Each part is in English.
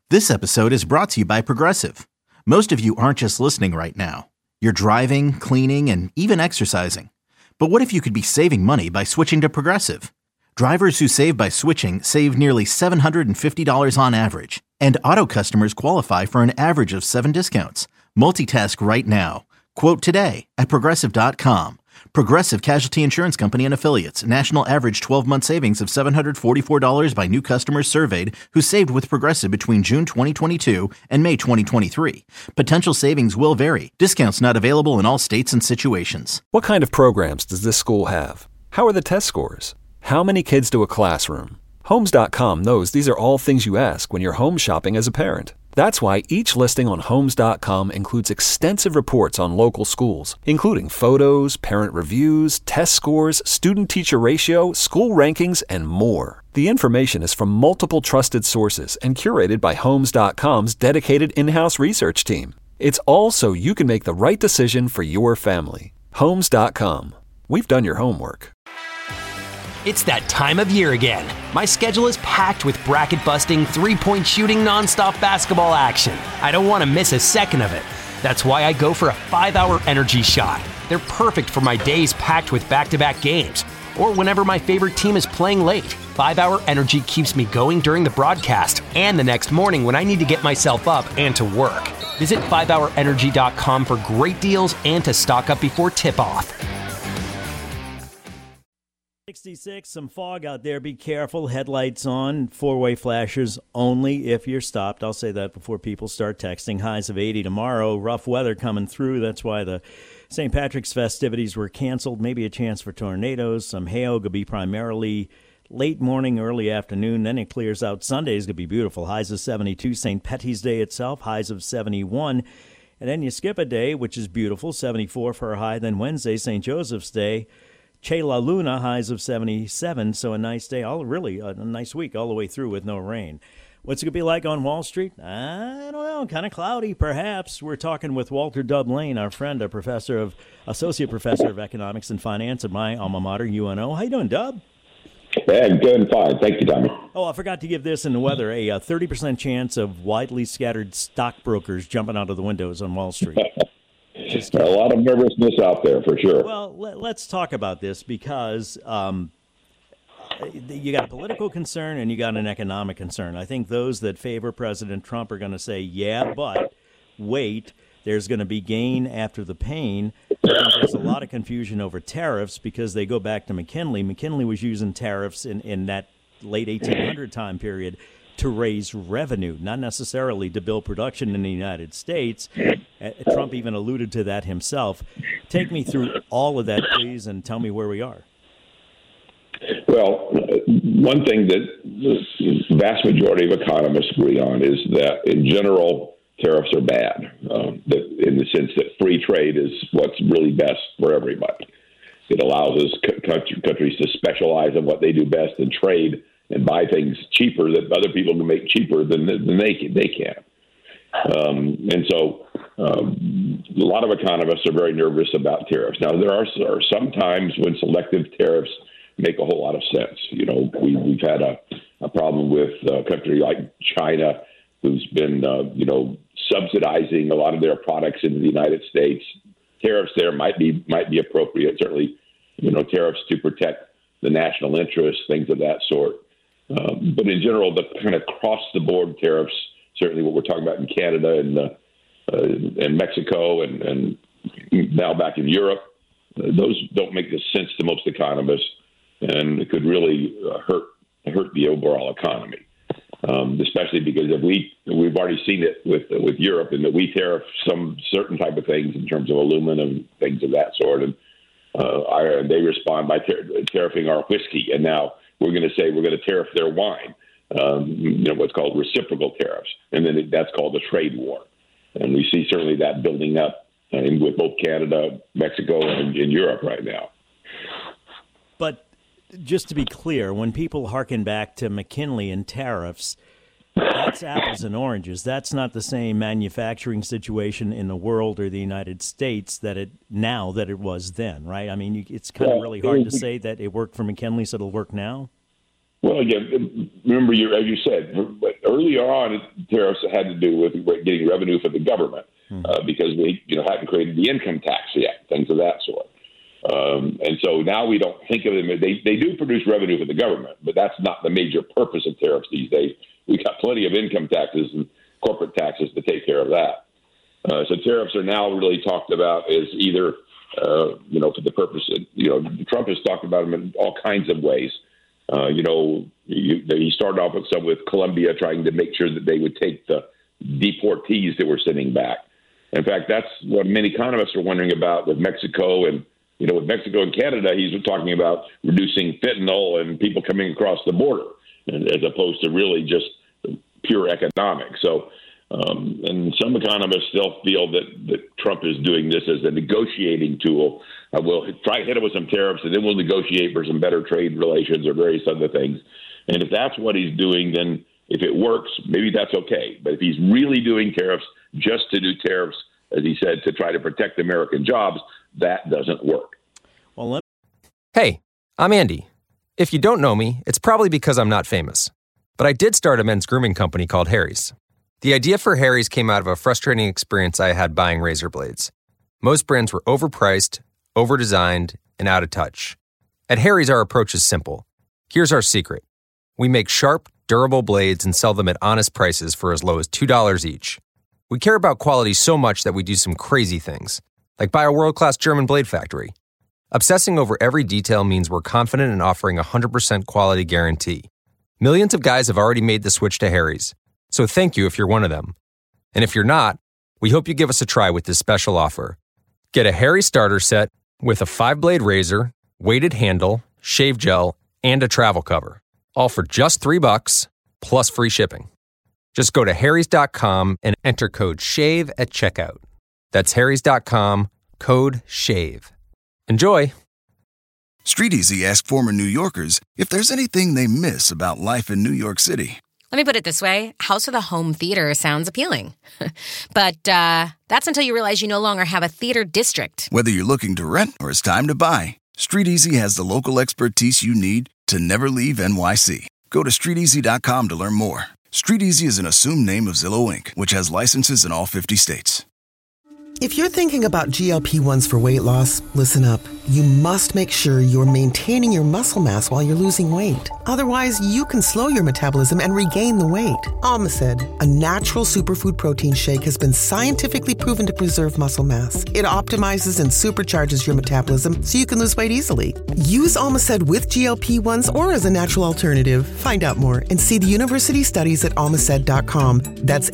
This episode is brought to you by Progressive. Most of you aren't just listening right now. You're driving, cleaning, and even exercising. But what if you could be saving money by switching to Progressive? Drivers who save by switching save nearly $750 on average. And auto customers qualify for an average of 7 discounts. Multitask right now. Quote today at Progressive.com. Progressive Casualty Insurance Company and Affiliates. National average 12-month savings of $744 by new customers surveyed who saved with Progressive between June 2022 and May 2023. Potential savings will vary. Discounts not available in all states and situations. What kind of programs does this school have? How are the test scores? How many kids do a classroom? Homes.com knows these are all things you ask when you're home shopping as a parent. That's why each listing on Homes.com includes extensive reports on local schools, including photos, parent reviews, test scores, student-teacher ratio, school rankings, and more. The information is from multiple trusted sources and curated by Homes.com's dedicated in-house research team. It's all so you can make the right decision for your family. Homes.com. We've done your homework. It's that time of year again. My schedule is packed with bracket-busting, three-point shooting, nonstop basketball action. I don't want to miss a second of it. That's why I go for a 5-hour energy shot. They're perfect for my days packed with back-to-back games, or whenever my favorite team is playing late. 5-hour energy keeps me going during the broadcast and the next morning when I need to get myself up and to work. Visit 5hourenergy.com for great deals and to stock up before tip-off. 66, some fog out there. Be careful. Headlights on. Four-way flashers only if you're stopped. I'll say that before people start texting. Highs of 80 tomorrow. Rough weather coming through. That's why the St. Patrick's festivities were canceled. Maybe a chance for tornadoes. Some hail could be primarily late morning, early afternoon. Then it clears out. Sunday's going to be beautiful. Highs of 72. St. Patty's Day itself, highs of 71. And then you skip a day, which is beautiful, 74 for a high. Then Wednesday, St. Joseph's Day, Che La Luna, highs of 77, so a nice day, really a nice week all the way through with no rain. What's it going to be like on Wall Street? I don't know, kind of cloudy perhaps. We're talking with Walter Dub Lane, our friend, associate professor of economics and finance at my alma mater, UNO. How you doing, Dub? Yeah, I'm doing fine. Thank you, Tommy. Oh, I forgot to give this in the weather, a 30% chance of widely scattered stockbrokers jumping out of the windows on Wall Street. A lot of nervousness out there, for sure. Well, let's talk about this because you got a political concern and you got an economic concern. I think those that favor President Trump are going to say, yeah, but wait, there's going to be gain after the pain. I think there's a lot of confusion over tariffs because they go back to McKinley. McKinley was using tariffs in that late 1800 time period to raise revenue, not necessarily to build production in the United States. Trump even alluded to that himself. Take me through all of that, please, and tell me where we are. Well, one thing that the vast majority of economists agree on is that, in general, tariffs are bad, in the sense that free trade is what's really best for everybody. It allows us countries to specialize in what they do best and trade and buy things cheaper that other people can make cheaper than they can. And so a lot of economists are very nervous about tariffs. Now, there are some times when selective tariffs make a whole lot of sense. You know, we've had a problem with a country like China who's been, subsidizing a lot of their products into the United States. Tariffs there might be appropriate, certainly, tariffs to protect the national interest, things of that sort. But in general, the kind of cross-the-board tariffs, certainly what we're talking about in Canada and Mexico and now back in Europe, those don't make sense to most economists, and it could really hurt the overall economy, especially because we've already seen it with Europe, in that we tariff some certain type of things in terms of aluminum, things of that sort, and they respond by tariffing our whiskey, and now we're going to say we're going to tariff their wine, what's called reciprocal tariffs. And then that's called a trade war. And we see certainly that building up with both Canada, Mexico, and in Europe right now. But just to be clear, when people hearken back to McKinley and tariffs, that's apples and oranges. That's not the same manufacturing situation in the world or the United States that it was then, right? I mean, it's kind of really hard to say that it worked for McKinley, so it'll work now. Well, again, remember, as you said, earlier on, tariffs had to do with getting revenue for the government because we hadn't created the income tax yet, things of that sort. And so now we don't think of them. They do produce revenue for the government, but that's not the major purpose of tariffs these days. We've got plenty of income taxes and corporate taxes to take care of that. So tariffs are now really talked about as either, for the purpose of, Trump has talked about them in all kinds of ways. He started off with Colombia trying to make sure that they would take the deportees that we're sending back. In fact, that's what many economists are wondering about with Mexico. And, with Mexico and Canada, he's talking about reducing fentanyl and people coming across the border, as opposed to really just pure economics. So, and some economists still feel that Trump is doing this as a negotiating tool. We'll try to hit him with some tariffs, and then we'll negotiate for some better trade relations or various other things. And if that's what he's doing, then if it works, maybe that's okay. But if he's really doing tariffs just to do tariffs, as he said, to try to protect American jobs, that doesn't work. Hey, I'm Andy. If you don't know me, it's probably because I'm not famous. But I did start a men's grooming company called Harry's. The idea for Harry's came out of a frustrating experience I had buying razor blades. Most brands were overpriced, overdesigned, and out of touch. At Harry's, our approach is simple. Here's our secret. We make sharp, durable blades and sell them at honest prices for as low as $2 each. We care about quality so much that we do some crazy things, like buy a world-class German blade factory. Obsessing over every detail means we're confident in offering a 100% quality guarantee. Millions of guys have already made the switch to Harry's, so thank you if you're one of them. And if you're not, we hope you give us a try with this special offer. Get a Harry's starter set with a 5-blade razor, weighted handle, shave gel, and a travel cover, all for just $3 plus free shipping. Just go to harrys.com and enter code SHAVE at checkout. That's harrys.com, code SHAVE. Enjoy! Street Easy asked former New Yorkers if there's anything they miss about life in New York City. Let me put it this way. House with a home theater sounds appealing. But that's until you realize you no longer have a theater district. Whether you're looking to rent or it's time to buy, Street Easy has the local expertise you need to never leave NYC. Go to StreetEasy.com to learn more. Street Easy is an assumed name of Zillow Inc., which has licenses in all 50 states. If you're thinking about GLP-1s for weight loss, listen up. You must make sure you're maintaining your muscle mass while you're losing weight. Otherwise, you can slow your metabolism and regain the weight. Almacid, a natural superfood protein shake, has been scientifically proven to preserve muscle mass. It optimizes and supercharges your metabolism so you can lose weight easily. Use Almacid with GLP-1s or as a natural alternative. Find out more and see the university studies at almacid.com. That's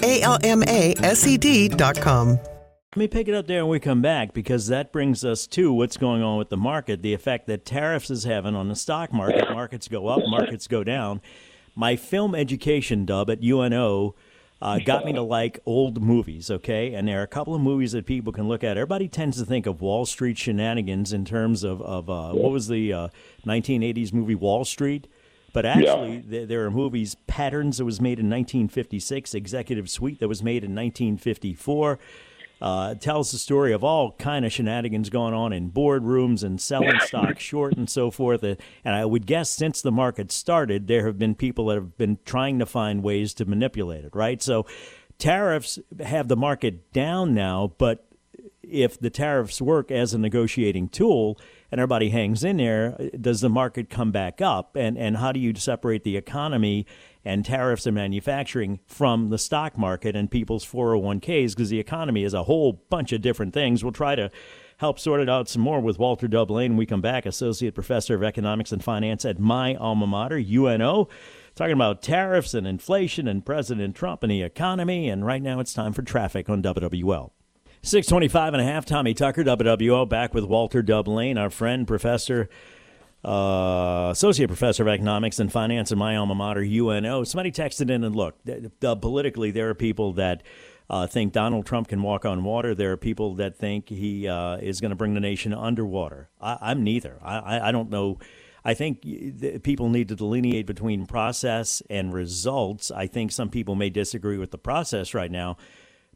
ALMASED.com. Let me pick it up there when we come back, because that brings us to what's going on with the market, the effect that tariffs is having on the stock market. Markets go up, markets go down. My film education dub at UNO got me to like old movies, okay? And there are a couple of movies that people can look at. Everybody tends to think of Wall Street Shenanigans in terms of what was the 1980s movie Wall Street? But actually, there are movies, Patterns, that was made in 1956, Executive Suite, that was made in 1954. Tells the story of all kind of shenanigans going on in boardrooms and selling stock short and so forth. And I would guess since the market started, there have been people that have been trying to find ways to manipulate it, right? So tariffs have the market down now, but if the tariffs work as a negotiating tool and everybody hangs in there, does the market come back up? And how do you separate the economy and tariffs and manufacturing from the stock market and people's 401ks? Because the economy is a whole bunch of different things. We'll try to help sort it out some more with Walter Dublin when we come back, Associate Professor of Economics and Finance at my alma mater, UNO, talking about tariffs and inflation and President Trump and the economy. And right now it's time for traffic on WWL. 6:25.5, Tommy Tucker, WWL, back with Walter Dublin, our friend, Professor Associate Professor of Economics and Finance at my alma mater, UNO. Somebody texted in, and look, politically, there are people that think Donald Trump can walk on water. There are people that think he is going to bring the nation underwater. I'm neither. I don't know. I think people need to delineate between process and results. I think some people may disagree with the process right now,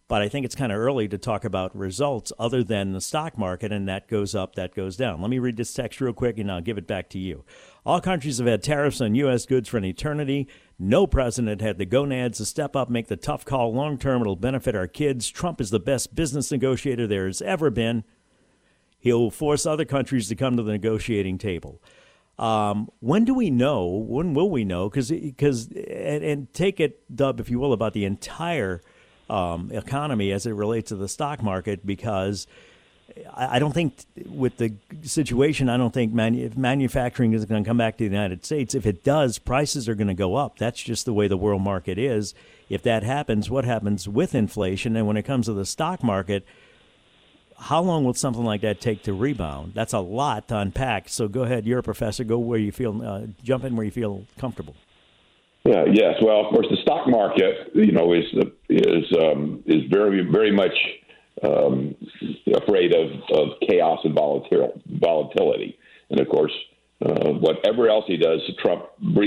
But I think it's kind of early to talk about results other than the stock market, and that goes up, that goes down. Let me read this text real quick, and I'll give it back to you. All countries have had tariffs on U.S. goods for an eternity. No president had the gonads to step up, make the tough call long term. It'll benefit our kids. Trump is the best business negotiator there has ever been. He'll force other countries to come to the negotiating table. When do we know? When will we know? Because and take it, Dub, if you will, about the entire economy as it relates to the stock market, because I don't think with the situation, I don't think manufacturing is going to come back to the United States. If it does, prices are going to go up. That's just the way the world market is. If that happens, what happens with inflation? And when it comes to the stock market, how long will something like that take to rebound? That's a lot to unpack. So go ahead. You're a professor. Go where you feel, jump in where you feel comfortable. Yes. Well, of course, the stock market, is very, very much afraid of chaos and volatility. And of course, whatever else he does, Trump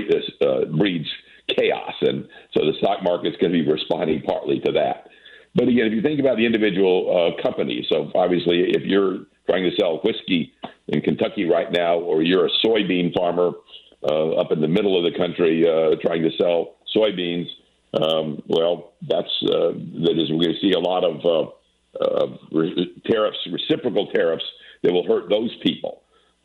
breeds chaos, and so the stock market's going to be responding partly to that. But again, if you think about the individual companies, so obviously, if you're trying to sell whiskey in Kentucky right now, or you're a soybean farmer up in the middle of the country trying to sell soybeans, well, that is we're going to see a lot of tariffs, reciprocal tariffs that will hurt those people.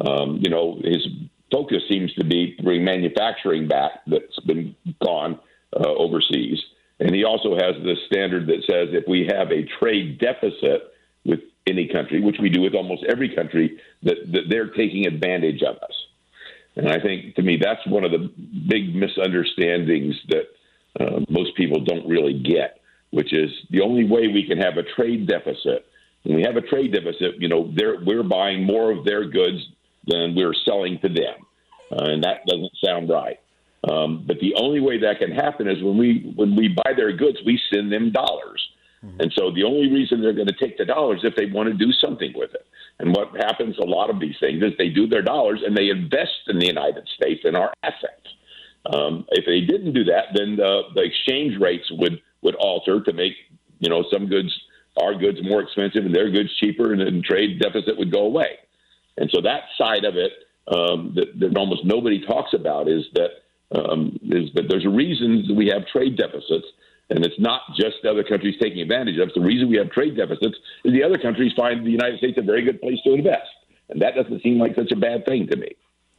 His focus seems to be to bring manufacturing back that's been gone overseas. And he also has this standard that says if we have a trade deficit with any country, which we do with almost every country, that they're taking advantage of us. And I think, to me, that's one of the big misunderstandings that most people don't really get, which is the only way we can have a trade deficit. When we have a trade deficit, we're buying more of their goods than we're selling to them. And that doesn't sound right. But the only way that can happen is when we buy their goods, we send them dollars. Mm-hmm. And so the only reason they're going to take the dollars is if they want to do something with it. And what happens a lot of these things is they do their dollars and they invest in the United States in our assets. If they didn't do that, then the exchange rates would alter to make some goods, our goods, more expensive and their goods cheaper, and then trade deficit would go away. And so that side of it that almost nobody talks about is that there's a reason we have trade deficits, and it's not just other countries taking advantage of it. The reason we have trade deficits is the other countries find the United States a very good place to invest, and that doesn't seem like such a bad thing to me.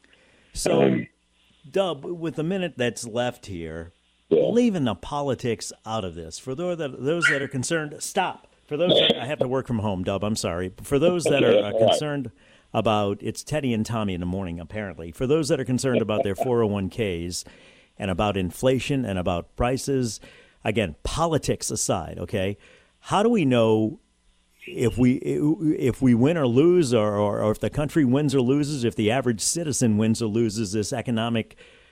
So, Dub, with the minute that's left here, leaving the politics out of this, for those that are concerned, stop. For those that I have to work from home, Dub, I'm sorry. For those that are concerned about, it's Teddy and Tommy in the morning, apparently. For those that are concerned about their 401ks and about inflation and about prices, again, politics aside, okay, how do we know if we win or lose, or if the country wins or loses, if the average citizen wins or loses this economic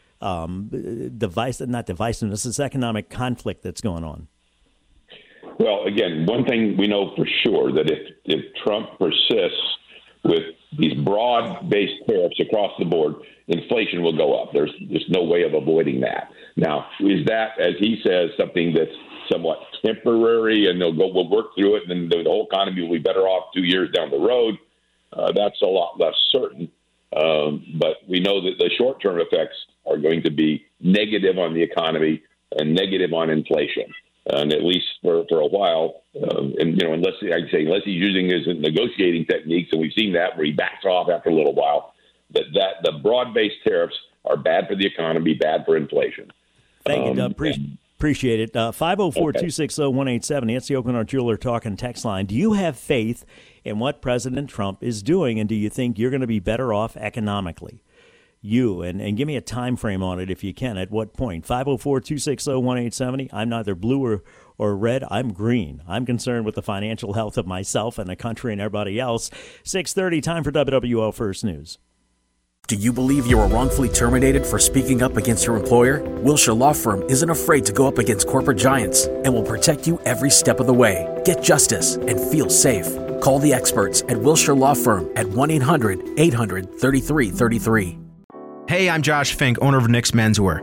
this economic conflict that's going on? Well, again, one thing we know for sure, that if Trump persists with these broad-based tariffs across the board, inflation will go up. There's no way of avoiding that. Now, is that, as he says, something that's somewhat temporary and we'll work through it and then the whole economy will be better off 2 years down the road? That's a lot less certain. But we know that the short-term effects are going to be negative on the economy and negative on inflation. And at least for a while, unless he's using his negotiating techniques, and we've seen that where he backs off after a little while, that the broad-based tariffs are bad for the economy, bad for inflation. Thank you, Doug. Appreciate it. 504-260-1870. That's the Oakland Art Jeweler Talking text line. Do you have faith in what President Trump is doing, and do you think you're going to be better off economically? And give me a time frame on it if you can. At what point? 504-260-1870. I'm neither blue or red. I'm green. I'm concerned with the financial health of myself and the country and everybody else. 6:30, time for WWL First News. Do you believe you were wrongfully terminated for speaking up against your employer? Wilshire Law Firm isn't afraid to go up against corporate giants and will protect you every step of the way. Get justice and feel safe. Call the experts at Wilshire Law Firm at 1-800-800-3333. Hey, I'm Josh Fink, owner of Nick's Menswear.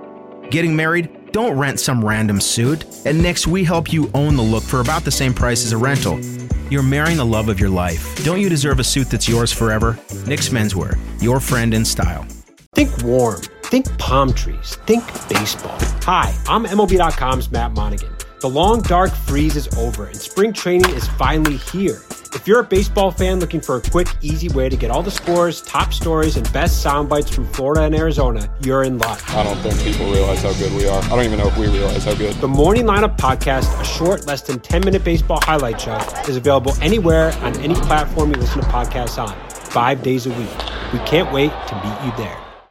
Getting married? Don't rent some random suit. At Knix, we help you own the look for about the same price as a rental. You're marrying the love of your life. Don't you deserve a suit that's yours forever? Knix Menswear, your friend in style. Think warm. Think palm trees. Think baseball. Hi, I'm MLB.com's Matt Monaghan. The long, dark freeze is over, and spring training is finally here. If you're a baseball fan looking for a quick, easy way to get all the scores, top stories, and best sound bites from Florida and Arizona, you're in luck. I don't think people realize how good we are. I don't even know if we realize how good. The Morning Lineup Podcast, a short, less than 10-minute baseball highlight show, is available anywhere on any platform you listen to podcasts on, 5 days a week. We can't wait to meet you there.